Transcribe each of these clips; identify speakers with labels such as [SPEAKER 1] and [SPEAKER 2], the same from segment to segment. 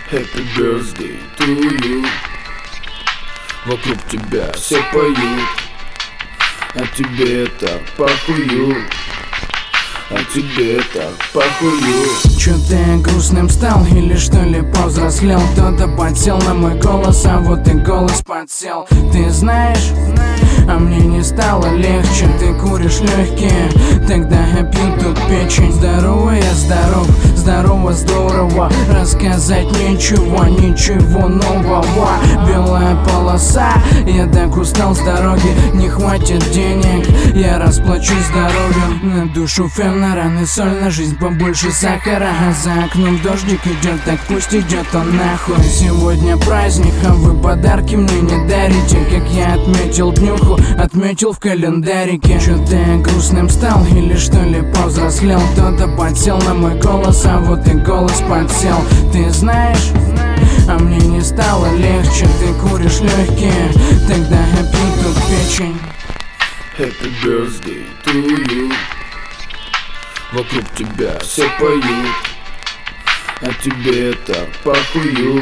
[SPEAKER 1] Happy birthday to you. Вокруг тебя все поют, а тебе так похую, а тебе так похую.
[SPEAKER 2] Чё ты грустным стал или что ли повзрослел? Кто-то подсел на мой голос, а вот и голос подсел. Ты знаешь, а мне не стало легче. Ты куришь легкие, тогда я пью тут печень. Здорово, я здоров, здорово, здорово. Рассказать ничего, ничего нового. Белая полоса, я так устал с дороги. Не хватит денег, я расплачусь здоровьем. На душу фен, на раны соль, на жизнь побольше сахара. А за окном дождик идет, так пусть идет он нахуй. Сегодня праздник, а вы подарки мне не дарите. Как я отметил днюху, отметил в календарике. Чё ты грустным стал или что ли повзрослел? Кто-то подсел на мой голос, а вот и голос подсел. Ты знаешь, а мне не стало легче. Ты куришь легкие, тогда я пью тут печень.
[SPEAKER 1] Happy birthday to you. Вокруг тебя все поют, а тебе так похую,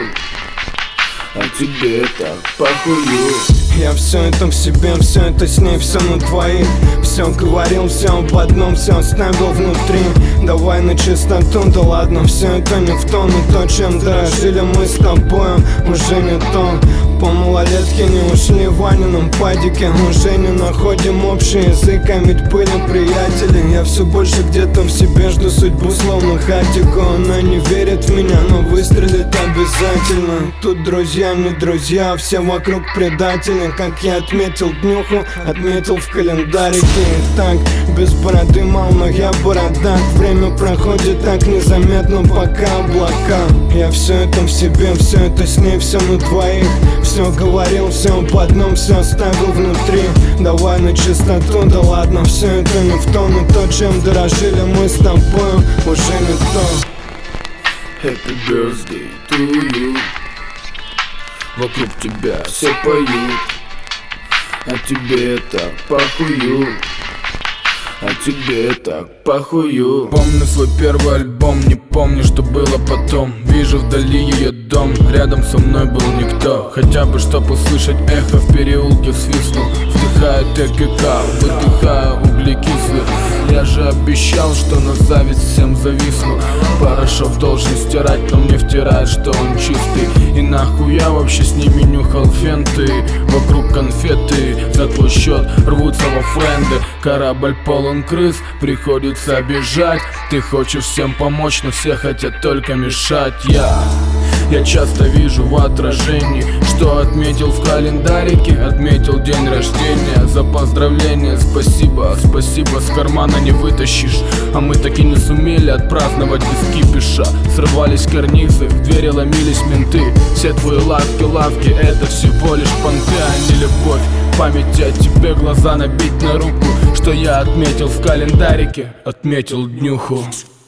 [SPEAKER 1] а тебе так похую.
[SPEAKER 3] Я все это в себе, все это с ней, все на твоих. Все говорил, все об одном, все оставил внутри. Давай на чистоту, да ладно, все это не в тон. И то, чем дорожили мы с тобой, уже не то. По малолетке не ушли в Ванином падике. Уже не находим общий язык, а ведь были приятели. Я все больше где-то в себе жду судьбу, словно хатику. Она не верит в меня, но выстрелит обязательно. Тут друзья не друзья, все вокруг предатели. Как я отметил днюху, отметил в календарике. И так, без бороды мал, но я бородат. Время проходит так незаметно, пока облака. Я все это в себе, все это с ней, все на твоих. Все говорил, все об одном, все оставил внутри. Давай на чистоту, да ладно, все это не в тон. И то, чем дорожили мы с тобой, уже не то.
[SPEAKER 1] Happy birthday to you. Вокруг тебя все поют, а тебе так похую, а тебе так похую.
[SPEAKER 4] Помню свой первый альбом, не помню, что было потом. Вижу вдали ее дом, рядом со мной был никто. Хотя бы чтоб услышать эхо в переулке свистнул. Вдыхаю ТКК, выдыхаю углекислый. Я же обещал, что на зависть всем зависну. Порошок должен стирать, но мне втирает, что он чистый. И нахуй я вообще с ними нюхал фенты. Вокруг конфеты, за твой счет рвутся во френды. Корабль полон крыс, приходится бежать. Ты хочешь всем помочь, но все хотят только мешать. Я часто вижу в отражении, что отметил в календарике. Отметил день рождения, за поздравление спасибо. Спасибо, с кармана не вытащишь. А мы таки не сумели отпраздновать без кипиша. Срывались карнизы, в двери ломились менты. Все твои лавки, это всего лишь понты, а не любовь. Память о тебе, глаза набить на руку. Что я отметил в календарике, отметил днюху.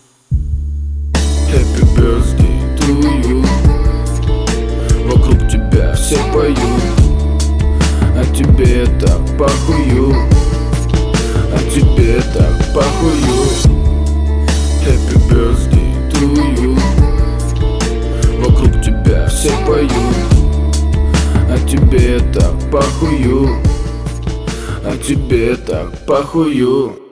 [SPEAKER 1] Happy birthday to you. Вокруг тебя все поют, а тебе так похую, а тебе так похую. Happy birthday to you. Вокруг тебя все поют, а тебе так похую, а тебе так похую.